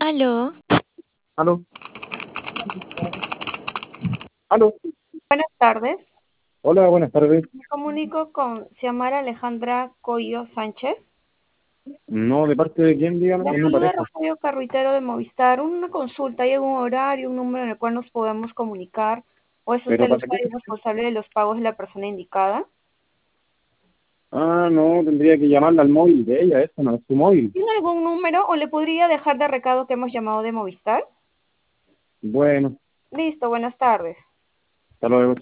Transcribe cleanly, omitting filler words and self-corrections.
Aló, Aló, aló. Buenas tardes. Hola, buenas tardes. Me comunico con Xiomara Alejandra Coyo Sánchez. No, ¿de parte de quién, dígame? Le No me saluda parece. Rosario Carruitero de Movistar. Una consulta, ¿hay algún horario, un número en el cual nos podamos comunicar? ¿O es usted ¿Pero el para qué? usuario responsable de los pagos de la persona indicada? Ah, no, tendría que llamarla al móvil de ella, ese no es su móvil. ¿Tiene algún número o le podría dejar de recado que hemos llamado de Movistar? Bueno, Listo, buenas tardes. hasta luego.